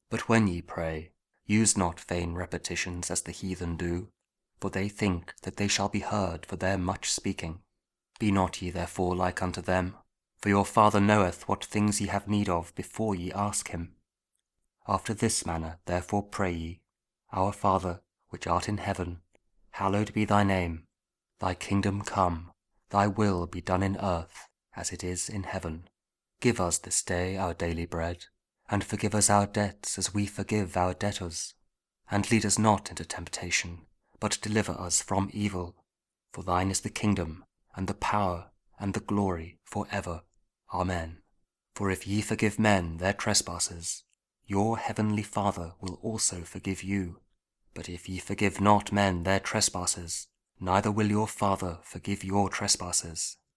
But when ye pray, use not vain repetitions as the heathen do, for they think that they shall be heard for their much speaking. Be not ye therefore like unto them, for your Father knoweth what things ye have need of before ye ask him. After this manner therefore pray ye, Our Father, which art in heaven, hallowed be thy name. Thy kingdom come, thy will be done in earth, as it is in heaven. Give us this day our daily bread, and forgive us our debts as we forgive our debtors. And lead us not into temptation, but deliver us from evil. For thine is the kingdom, and the power, and the glory, for ever. Amen. For if ye forgive men their trespasses, your heavenly Father will also forgive you. But if ye forgive not men their trespasses, neither will your Father forgive your trespasses.